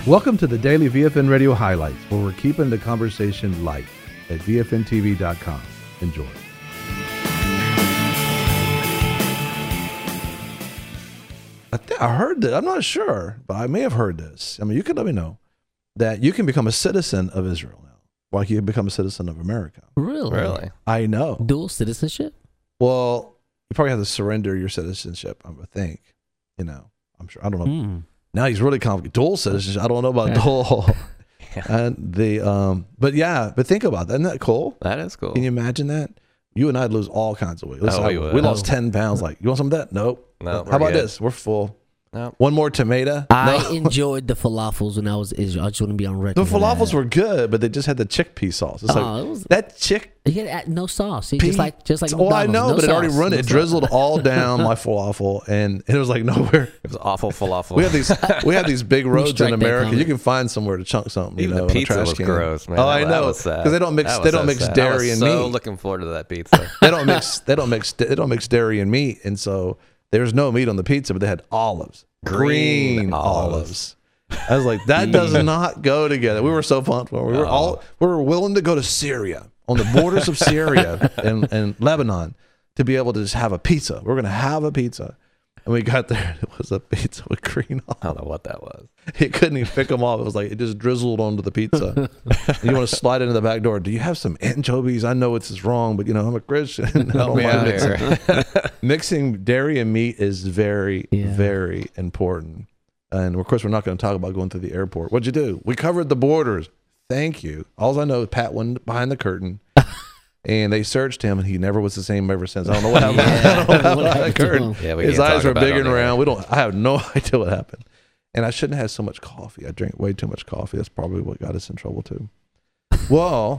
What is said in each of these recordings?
Welcome to the Daily VFN Radio Highlights, where we're keeping the conversation light at VFNTV.com. Enjoy. I heard that. I'm not sure, but I may have heard this. I mean, you can let me know that you can become a citizen of Israel now, like you can become a citizen of America. Really? I know. Dual citizenship? Well, you probably have to surrender your citizenship, I would think. You know, I'm sure. I don't know. Now he's really complicated. Dual citizenship. I don't know about dual. And but think about that. Isn't that cool? That is cool. Can you imagine that? You and I'd lose all kinds of weight. We lost 10 pounds. Like, you want some of that? Nope. No. How about this? We're full. Nope. One more tomato. I enjoyed the falafels when I was Israel. I just want to be on record. The falafels were good, but they just had the chickpea sauce. It's that chick. You had no sauce. See, just like Well, I know, but it already run it. No It drizzled all down my falafel, and it was like nowhere. It was awful falafel. We have these big roads in America. comment. You can find somewhere to chunk something. Even the pizza was gross, man. Oh, I know, because they don't mix dairy and meat. So looking forward to that pizza. They don't mix dairy and meat, and so there's no meat on the pizza, but they had olives, green olives. I was like, that does not go together. We were so pumped. We were willing to go to Syria, on the borders of Syria and Lebanon, to be able to just have a pizza. We're going to have a pizza. And we got there, it was a pizza with green olives. I don't know what that was. He couldn't even pick them off. It was like, it just drizzled onto the pizza. And you want to slide into the back door. Do you have some anchovies? I know this is wrong, but I'm a Christian. Help me out here. Mixing dairy and meat is very, very important. And of course, we're not going to talk about going through the airport. What'd you do? We covered the borders. Thank you. All I know is Pat went behind the curtain, and they searched him, and he never was the same ever since. I don't know what happened. I don't know what happened behind the curtain. Yeah, his eyes were big and round. I have no idea what happened. And I shouldn't have had so much coffee. I drank way too much coffee. That's probably what got us in trouble too. Well,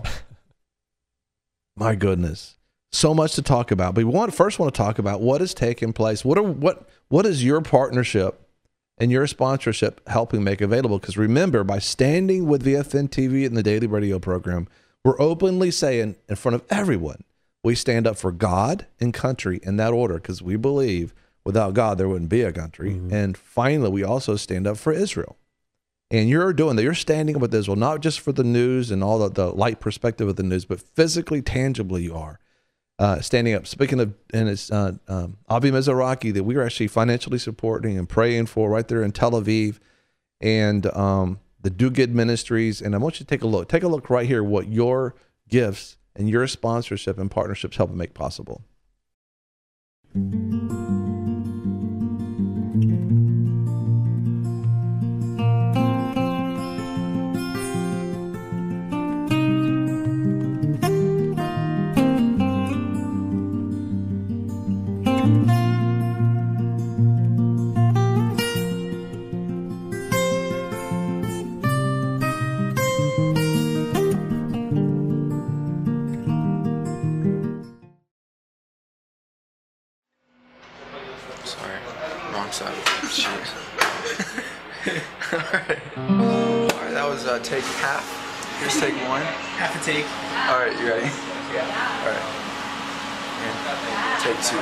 my goodness, so much to talk about. But we first want to talk about what is taking place. What is your partnership and your sponsorship helping make available? Because remember, by standing with VFN TV and the Daily Radio program, we're openly saying in front of everyone, we stand up for God and country in that order, because we believe without God, there wouldn't be a country. Mm-hmm. And finally, we also stand up for Israel. And you're doing that. You're standing up with Israel, not just for the news and all the light perspective of the news, but physically, tangibly you are. Standing up. Speaking of, and it's Avi Mizrahi that we are actually financially supporting and praying for right there in Tel Aviv, and the Do Good Ministries. And I want you to take a look. Take a look right here what your gifts and your sponsorship and partnerships help make possible. Alright, that was take half. Here's take one. Half a take. Alright, you ready? Yeah. Alright. And take two.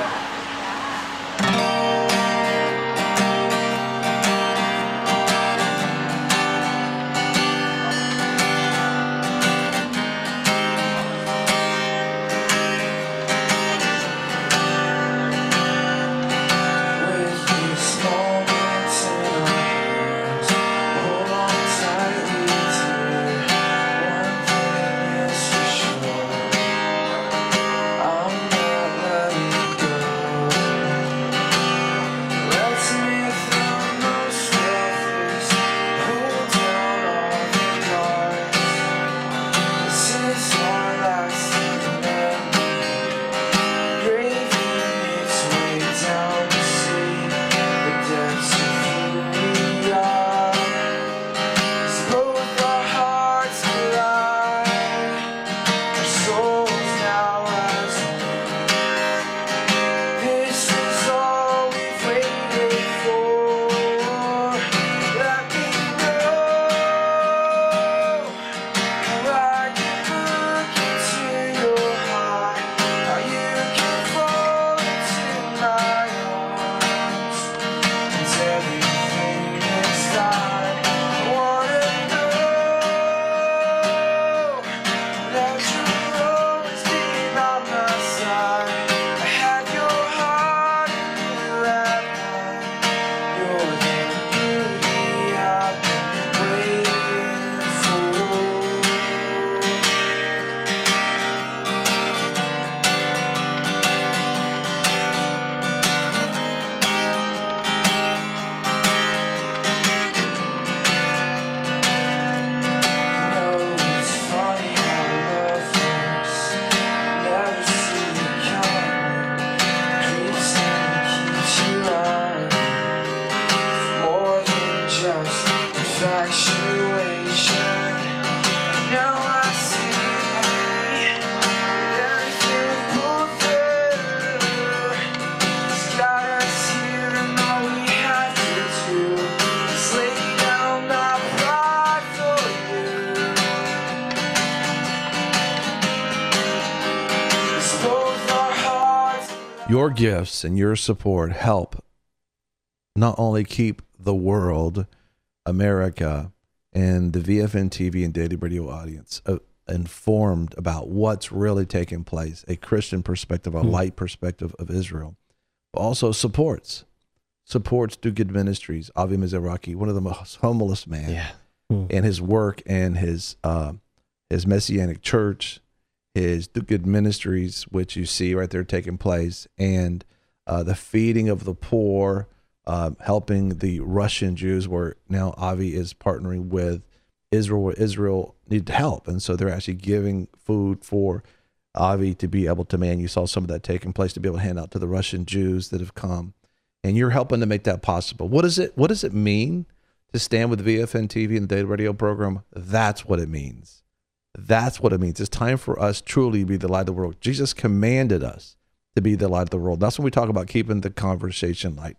Your gifts and your support help not only keep the world, America, and the VFN TV and Daily Radio audience informed about what's really taking place, a Christian perspective, a light perspective of Israel, but also supports Do Good Ministries, Avi Mizrahi, one of the most humblest man, and his work and his Messianic Church, his Do Good Ministries, which you see right there taking place, and the feeding of the poor, helping the Russian Jews, where now Avi is partnering with Israel, where Israel needed help. And so they're actually giving food for Avi to be able to, you saw some of that taking place, to be able to hand out to the Russian Jews that have come. And you're helping to make that possible. What does it mean to stand with VFN TV and the Daily Radio program? That's what it means. That's what it means. It's time for us truly to be the light of the world. Jesus commanded us to be the light of the world. That's when we talk about keeping the conversation light.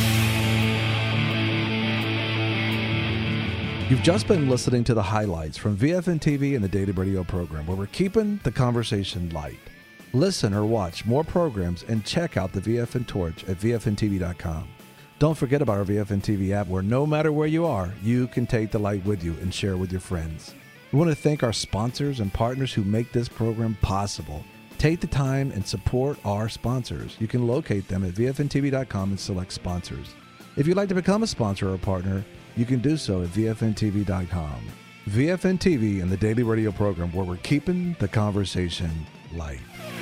You've just been listening to the highlights from VFN TV and the Daily Radio program, where we're keeping the conversation light. Listen or watch more programs and check out the VFN Torch at VFNTV.com. Don't forget about our VFN TV app, where no matter where you are, you can take the light with you and share with your friends. We want to thank our sponsors and partners who make this program possible. Take the time and support our sponsors. You can locate them at VFNTV.com and select sponsors. If you'd like to become a sponsor or a partner, you can do so at VFNTV.com. VFN TV and the Daily Radio program, where we're keeping the conversation light.